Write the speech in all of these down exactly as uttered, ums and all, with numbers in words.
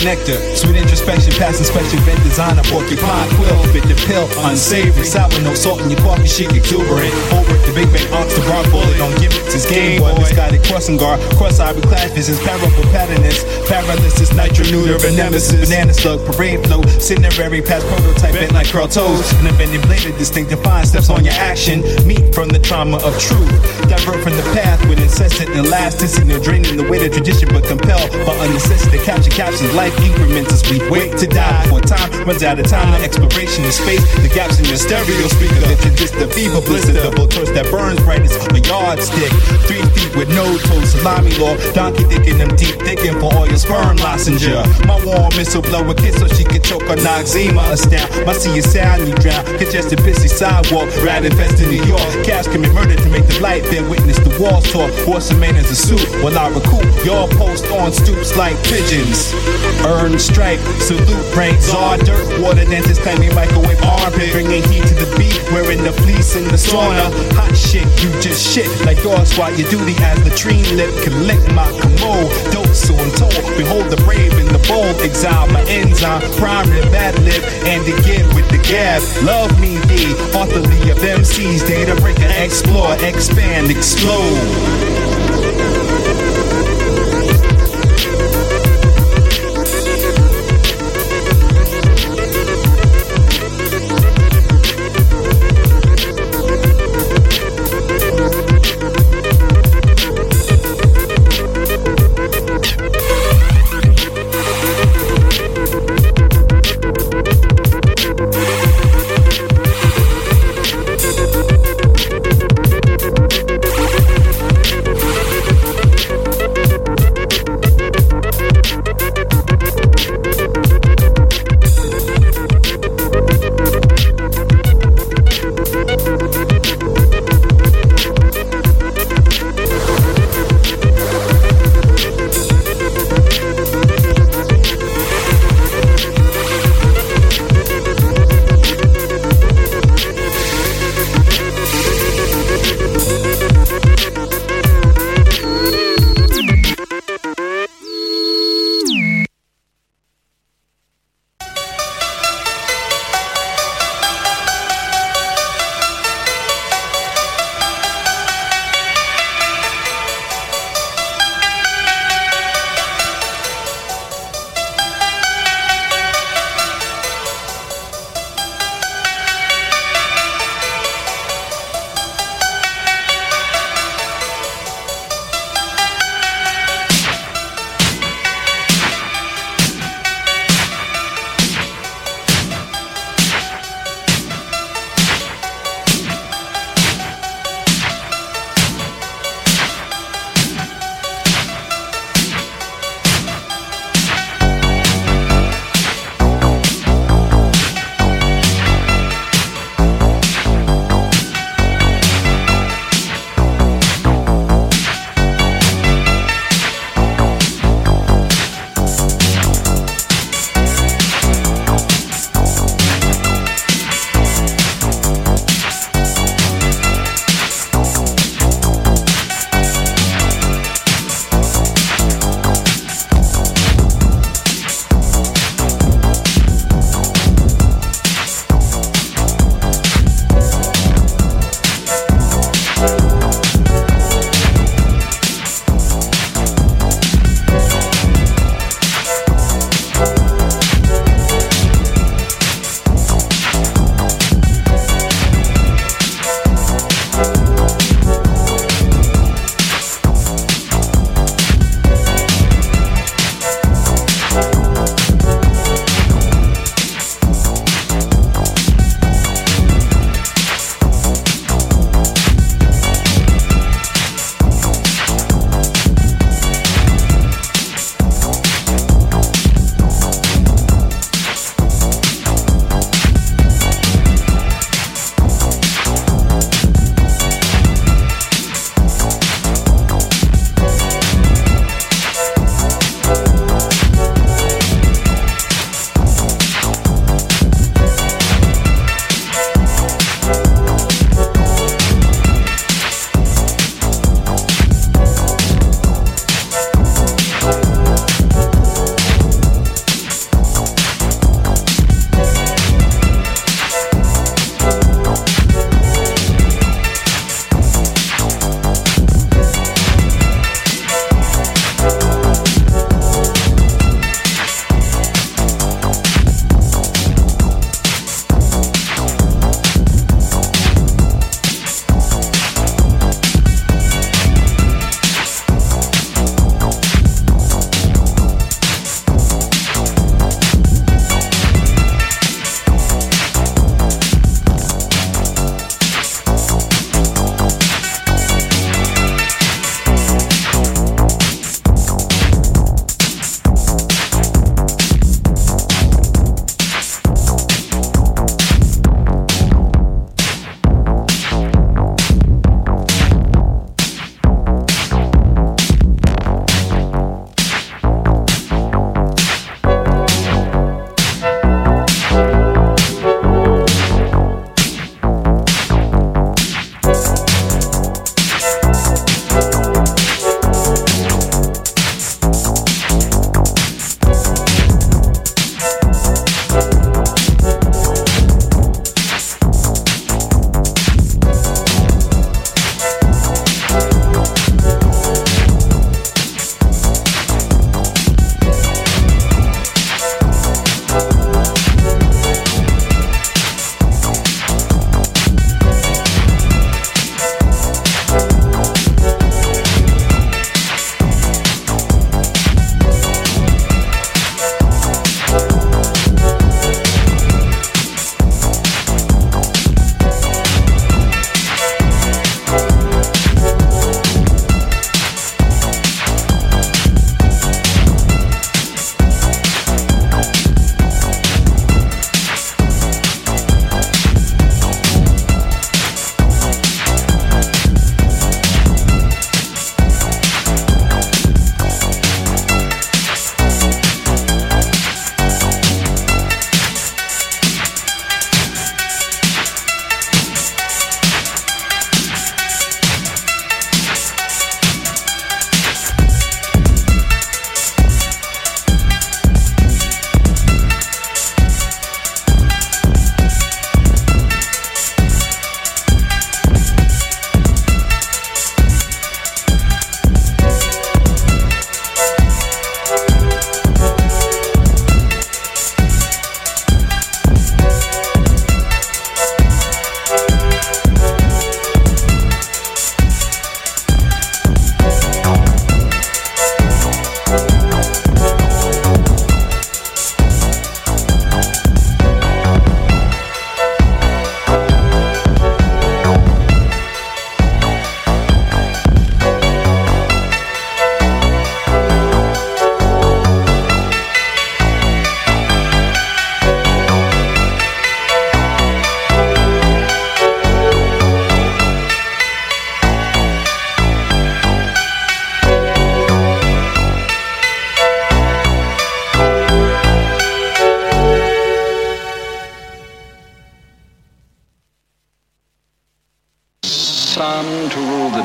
nectar. Sweet introspection, past inspection, vent designer, porcupine quill, fit the pill, unsavory, sour, no salt in your coffee, shit exuberant. Over the big bang ox, the broad bullet, don't give it his game boy. Misguided crossing guard, cross-eyed with class visions, parable patternist, paralysis, nitro neuter, nemesis, banana slug, parade flow, cinerary, past prototype, bent like curl toes, and a bending bladed, distinctive fine steps on your action, meet from the trauma of truth, divert from the path with incessant elasticity, no draining the weight of tradition, but compelled by a necessity to capture captions, life increments as we wait to die, before time runs out of time, the exploration of space, the gaps in your stereo speaker, introduce the fever blister, double torch that burns bright as a yardstick, three feet with no toes, salami law, donkey digging them deep, digging for all your sperm lozenge. My warm missile blow a kiss so she can choke on Noxema astound. My see you sound you drown, congested busy sidewalk, rat infested New York, cash can be murdered to make the light bear witness the walls talk, horse a man as a suit, while I recoup, y'all post on stoops like pigeons, earn stripe, salute brain, czar, dirt, water, dentist, tiny microwave armpit, bringing heat to the beat, wearing the fleece in the sauna, hot shit, you just shit, like yours while your duty as latrine lip, collect my commode, dose so I'm told, behold the brave and the bold, exile my enzyme, prime and bad lip, and again with the gab, love me thee, authorly of M Cs, data breaker, explore, expand, explode.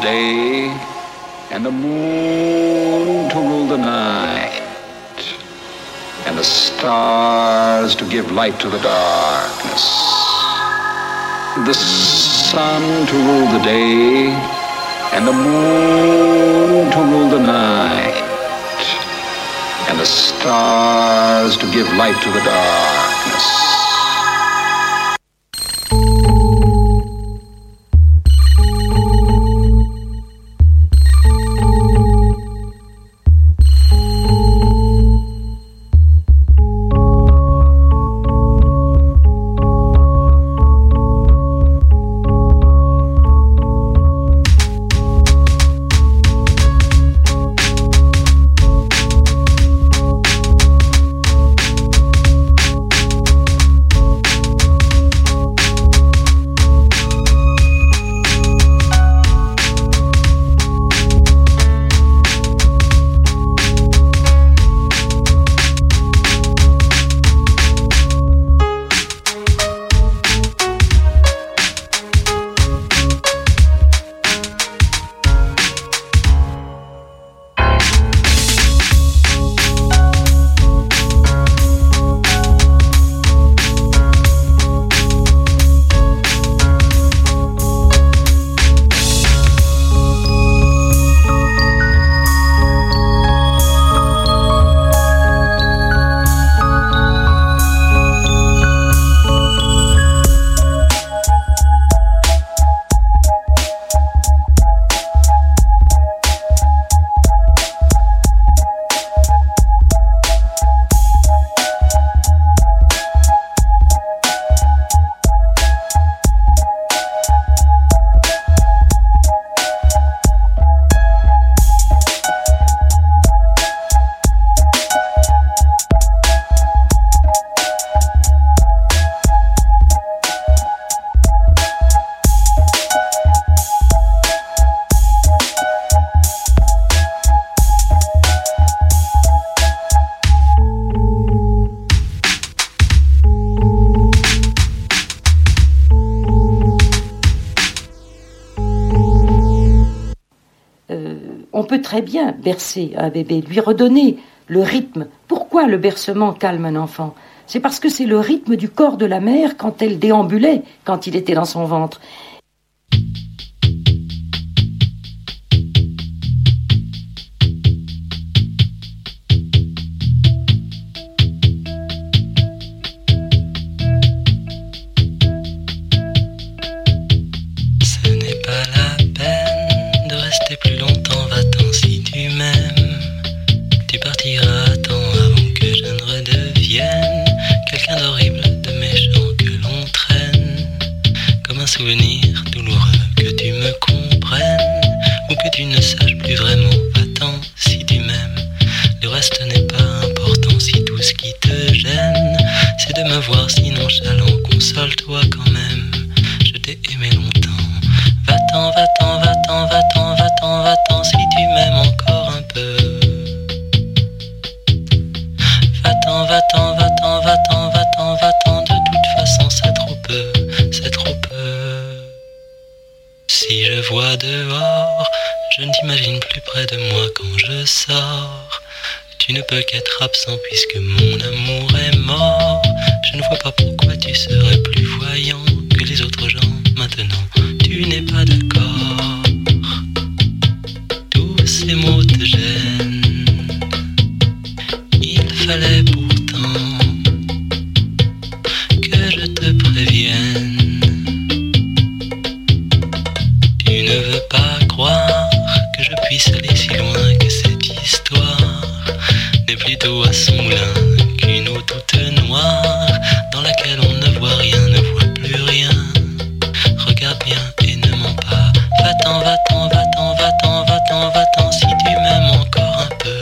day, and the moon to rule the night, and the stars to give light to the darkness, the sun to rule the day, and the moon to rule the night, and the stars to give light to the darkness. On peut très bien bercer un bébé, lui redonner le rythme. Pourquoi le bercement calme un enfant ? C'est parce que c'est le rythme du corps de la mère quand elle déambulait, quand il était dans son ventre. Souvenir douloureux, que tu me comprennes ou que tu ne saches plus vraiment. Va-t'en si tu m'aimes, le reste n'est pas important. Si tout ce qui te gêne, c'est de me voir si nonchalant, console-toi quand même, je t'ai aimé longtemps. Va-t'en, va-t'en, va-t'en, va-t'en, va-t'en, va-t'en si tu m'aimes encore un peu. Va-t'en, va-t'en, va-t'en, va-t'en, va-t'en, va-t'en, de toute façon c'est trop peu, c'est trop peu. Si je vois dehors, je ne t'imagine plus près de moi quand je sors. Tu ne peux qu'être absent puisque mon amour est mort. Je ne vois pas pourquoi tu serais plus voyant que les autres gens maintenant. Tu n'es pas d'accord, tous ces mots te gênent. Il fallait pourtant que je te prévienne. Tu ne veux pas croire que je puisse aller si loin, que cette histoire n'est plutôt à son moulin qu'une eau toute noire dans laquelle on ne voit rien, ne voit plus rien. Regarde bien et ne mens pas. Va-t'en, va-t'en, va-t'en, va-t'en, va-t'en, va-t'en si tu m'aimes encore un peu.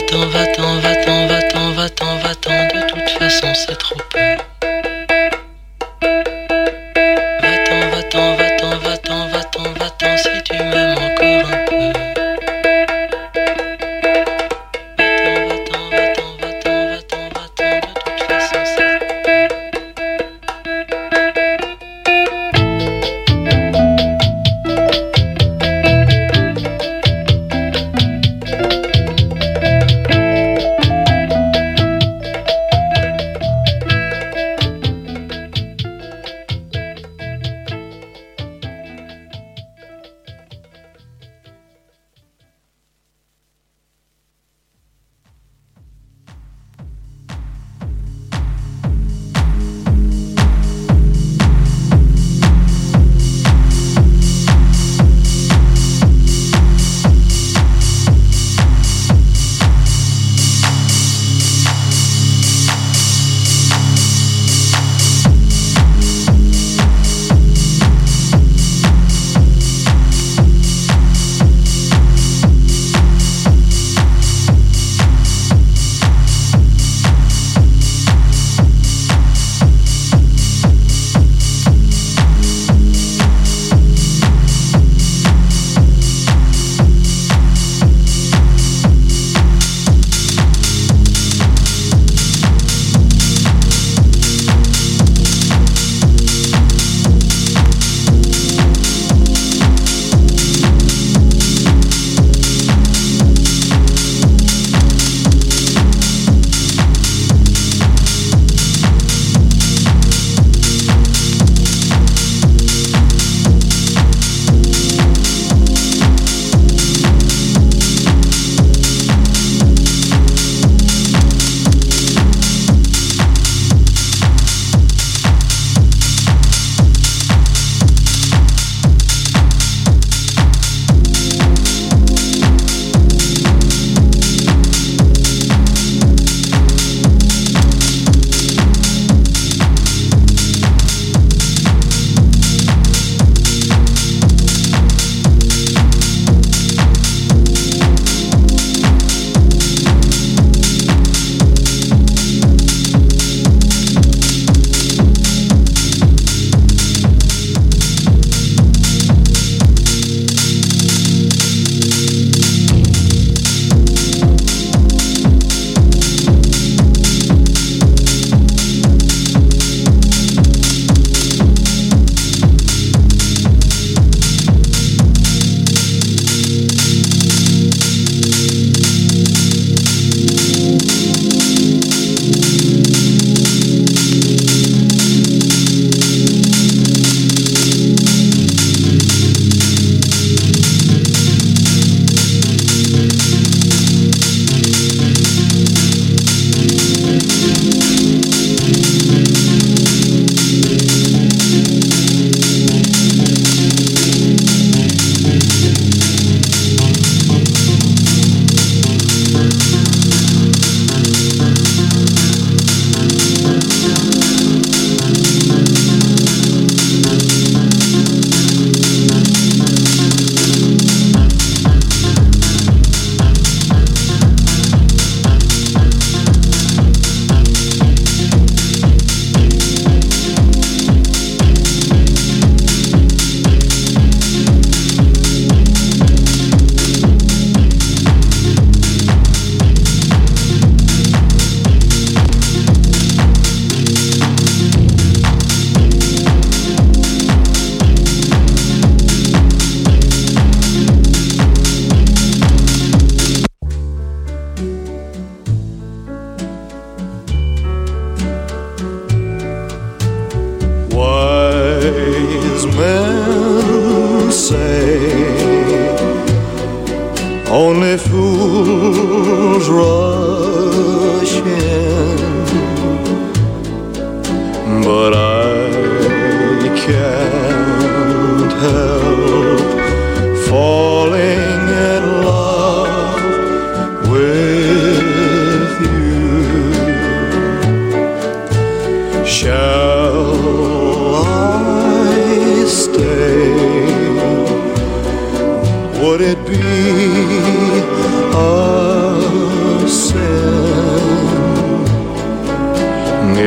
Va-t'en, va-t'en, va-t'en, va-t'en, va-t'en, va-t'en, de toute façon c'est trop peu. Va-t'en, va-t'en, va-t'en, va-t'en, va-t'en, va-t'en, si tu m'aimes encore un peu. Va-t'en, va-t'en, va-t'en, va-t'en, va-t'en, de toute façon c'est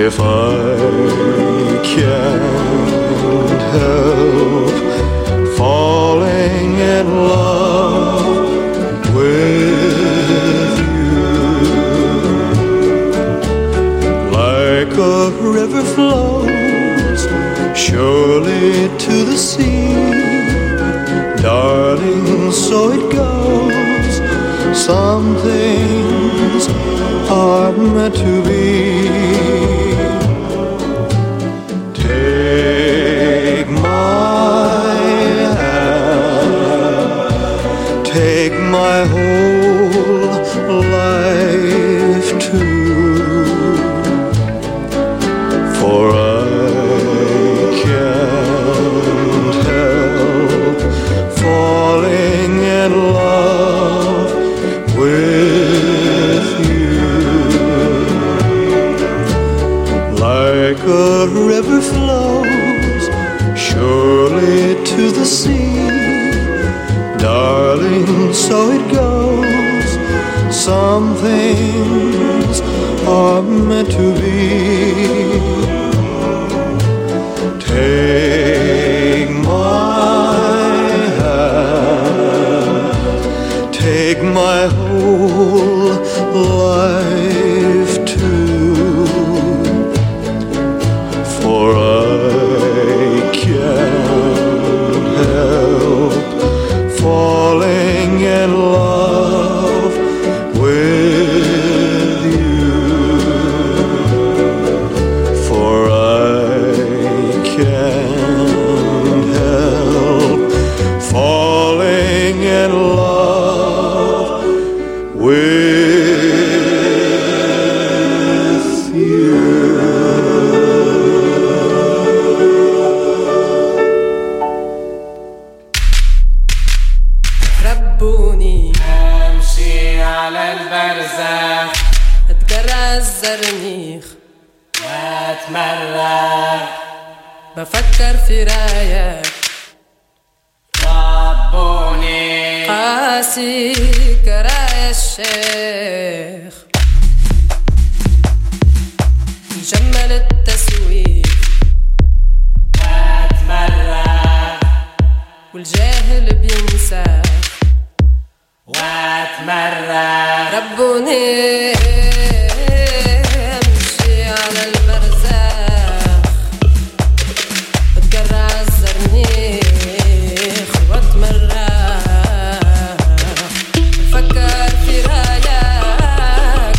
If I can't help falling in love with you, like a river flows surely to the sea, darling, so it goes. Some things are meant to be. Take my hand, take my whole life too, for I can't help falling in love with you. Like a river flows surely to the sea, darling, so it goes. Some things are meant to be. Take my hand, take my whole life too, for I can't help falling in love with you, for I can't help falling in love with you. ربوني امشي على البرزخ، اتجرى الزرنيخ واتمرغ، بفكر في رايك ربوني، قاسي كرايا الشيخ، مجمل التسويق واتمرغ، والجاهل بينسى واتمرغ. ربوني امشي على البرزخ، اتجرى الزرنيخ واتمرغ، بفكر في رايك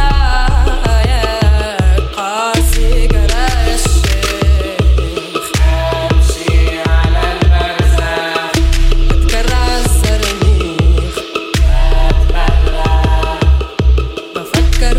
رايك، قاسي كرايا الشيخ، امشي على البرزخ، اتجرى الزرنيخ واتمرغ، بفكر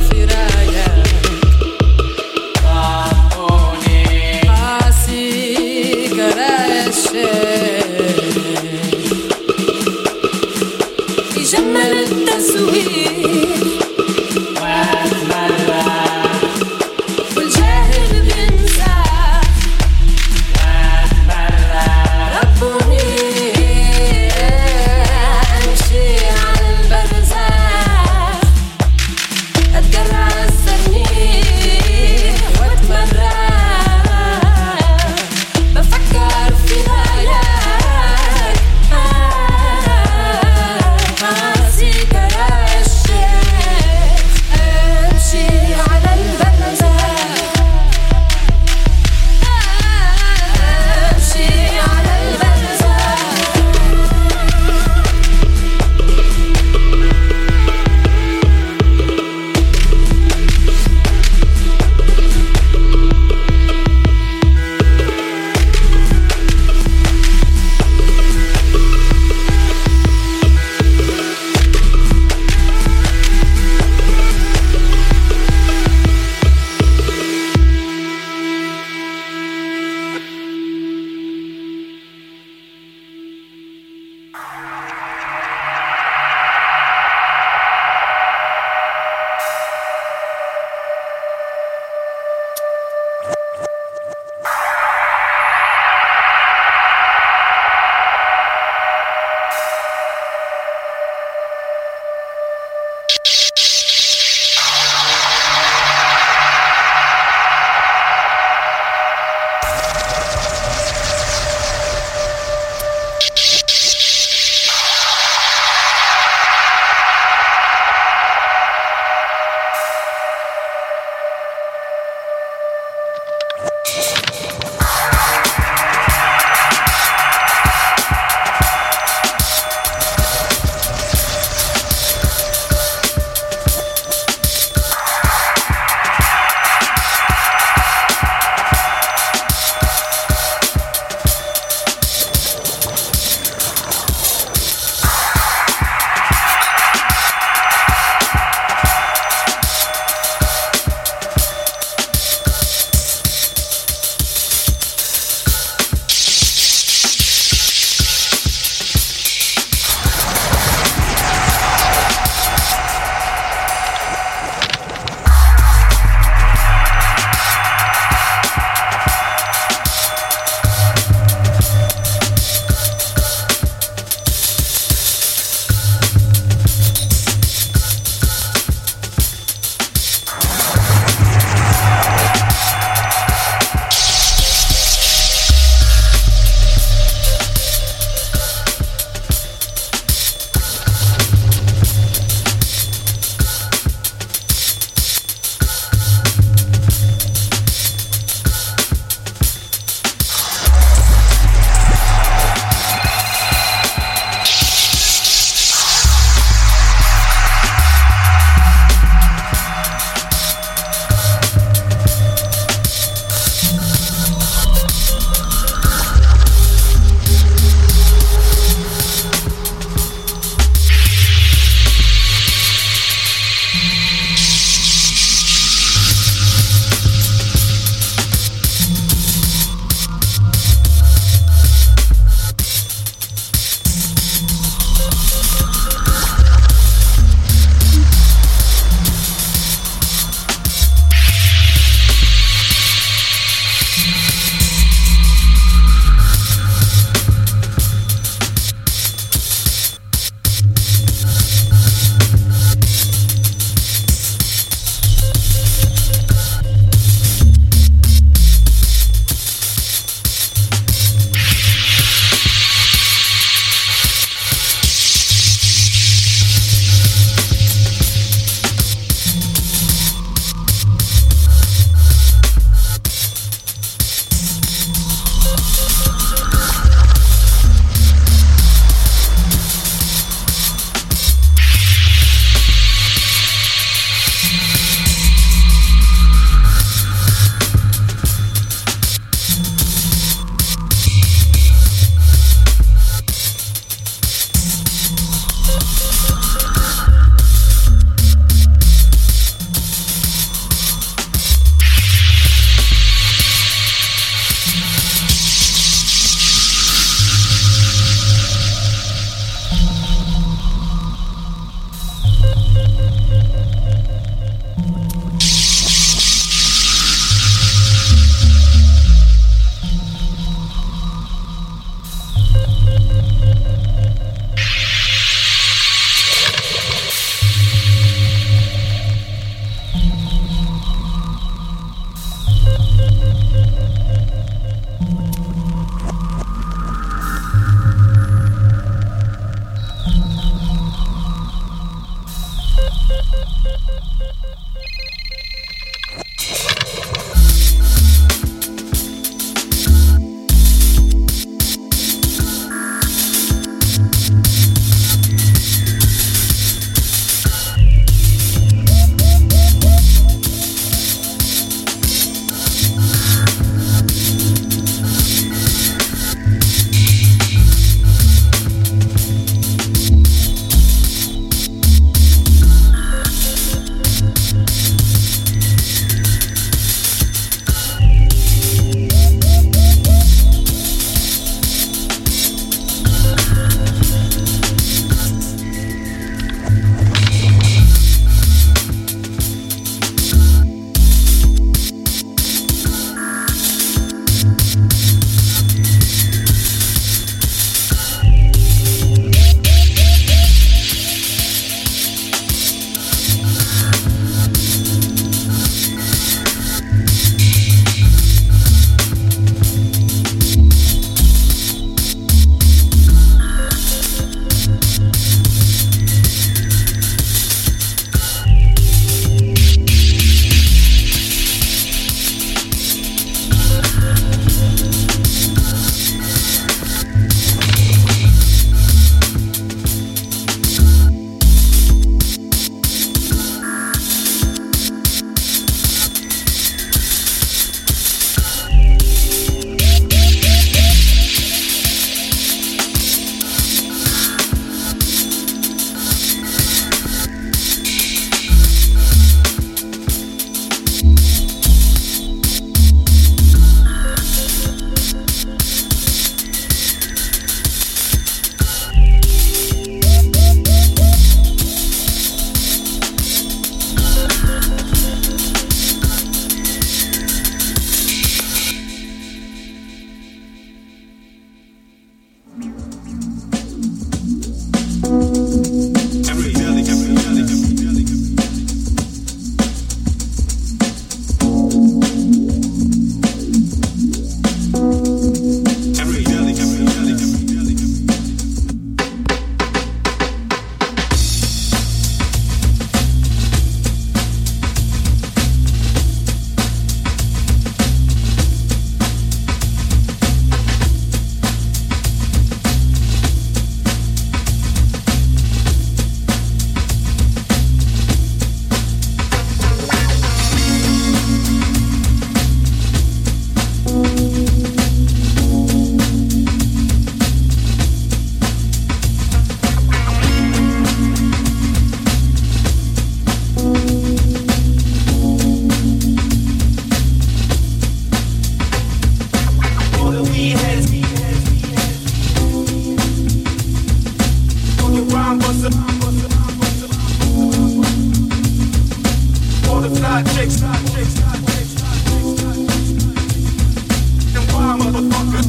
All the fly chicks, fly chicks, fly chicks, fly chicks, fly chicks. Them wild motherfuckers.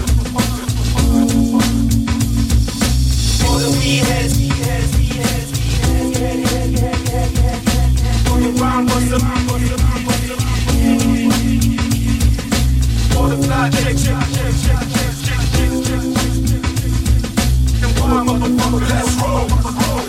All the weed heads, weed heads, weed heads, weed heads, head, head, head, head, head, head. All the rhyme busters, busters, busters. All the fly chicks, chicks, chicks, chicks, chicks, chicks, chicks, chicks, chicks. Them wild motherfuckers. Let's roll, roll.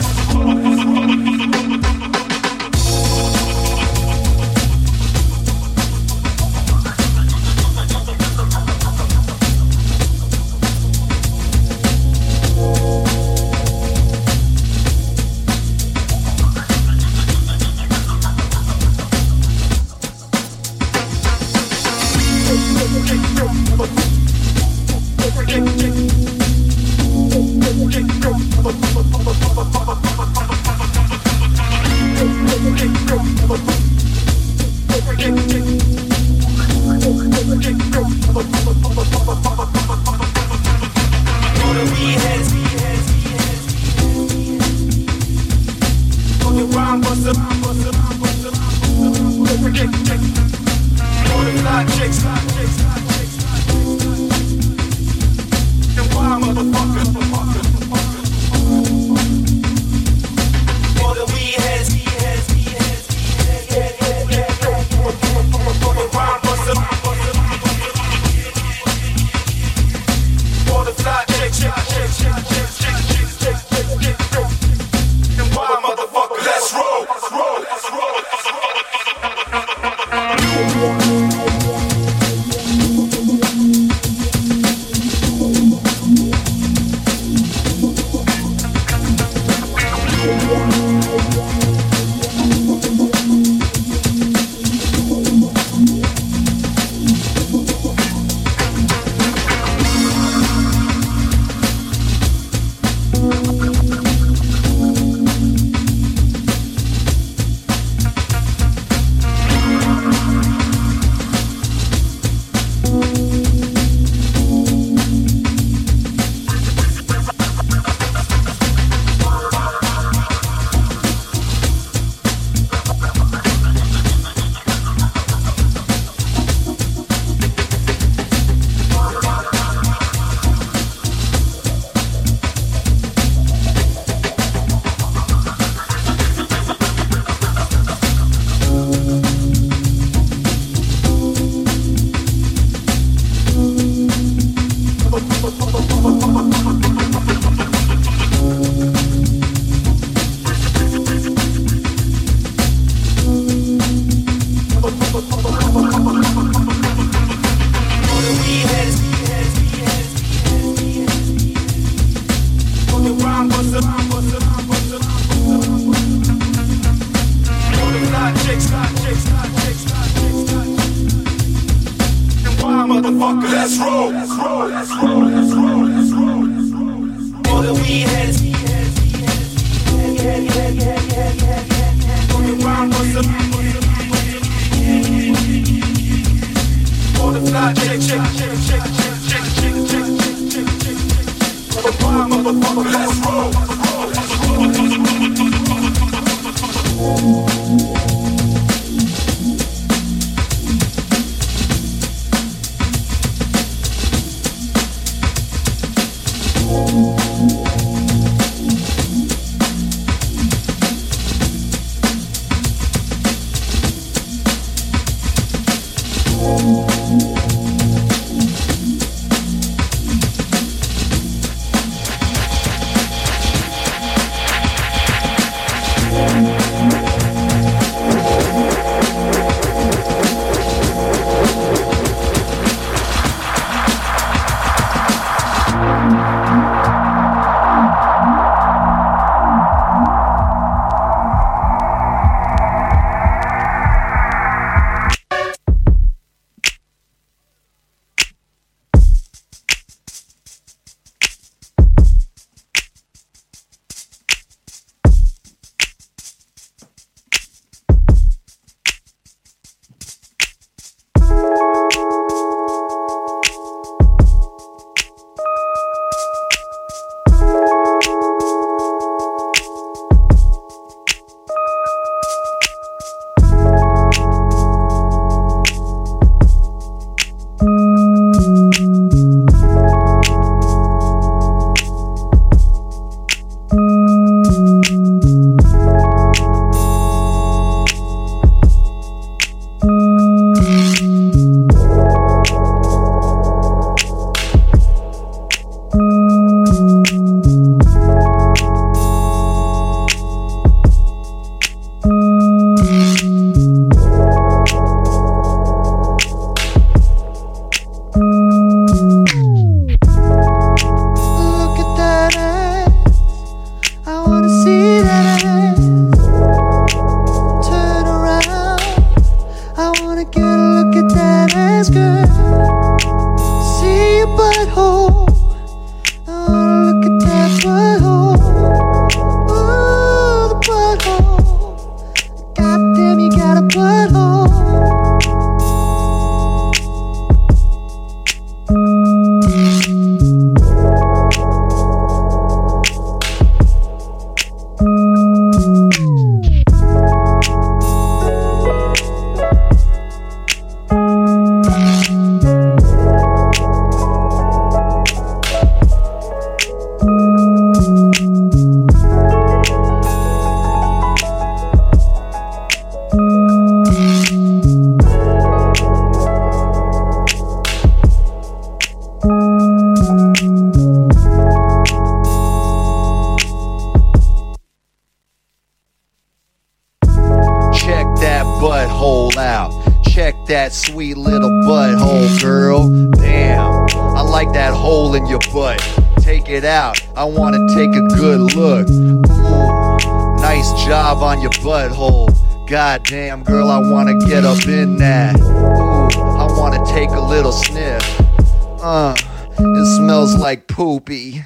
butthole out. Check that sweet little butthole, girl. Damn, I like that hole in your butt. Take it out, I wanna take a good look. Ooh, nice job on your butthole. Goddamn, girl, I wanna get up in that. Ooh, I wanna take a little sniff. Uh, it smells like poopy.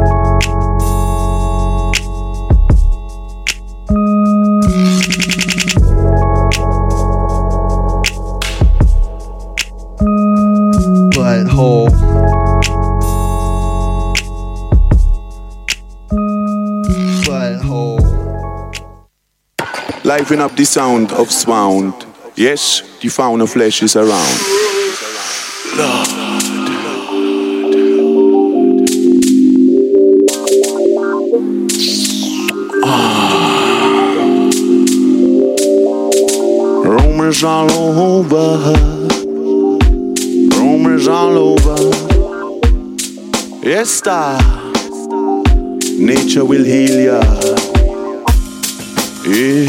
Butthole. Butthole. Liven up the sound of sound. Yes, the fauna flesh is around. Lord. Ah. Rumors all over. Rumors all over. Yes, star. Nature will heal ya. Yeah.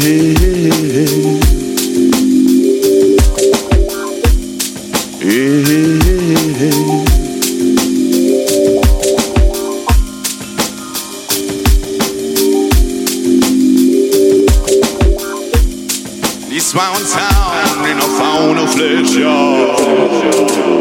Yeah. This mountain town in a fauna flesh, y'all.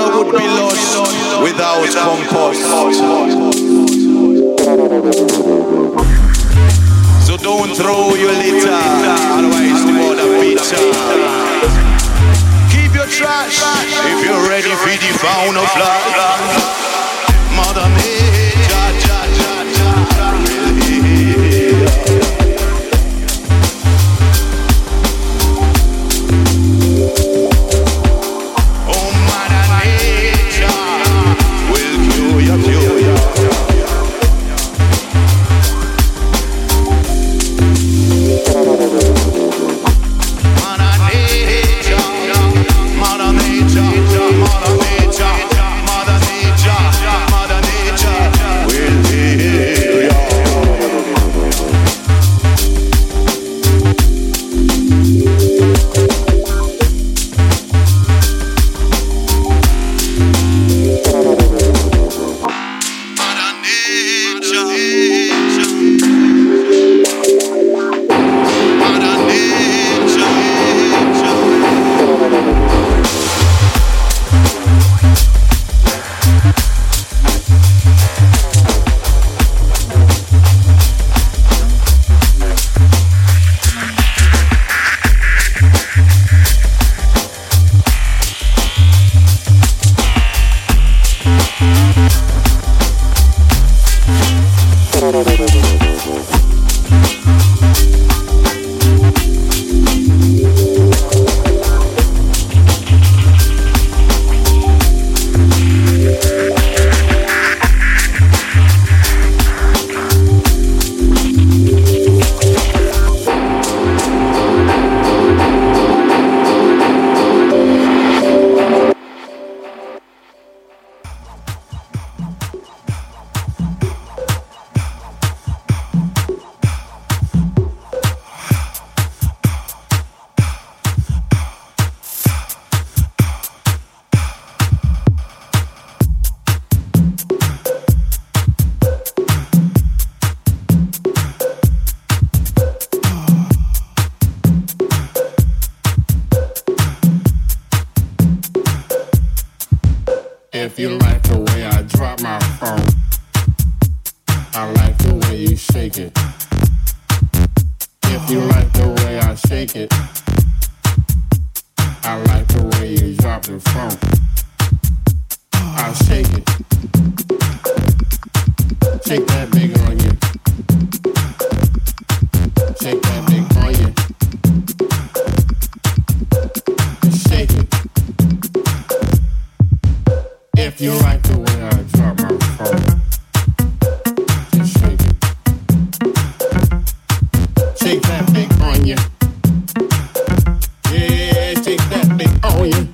fauna would be lost without compost. So don't throw your litter, otherwise the water bitter. Keep your trash if you're ready for the fauna fly. Mother Nature, ja, ja, ja, will hear. Oh, Mother Nature will cure you, cure you. Mother Nature, Mother Nature, Mother Nature, Mother Nature, Mother Nature will heal you. Mother Nature, Mother Nature. If you like the way I drop my phone, I like the way you shake it. If you like the way I shake it, I like the way you drop the phone. I shake it. Shake that big on you. Shake that big on you. Shake it. If you like the way I drop my phone, just shake it. Shake that big on you. Yeah, shake that big on you.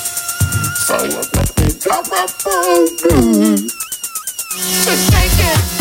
Just shake it.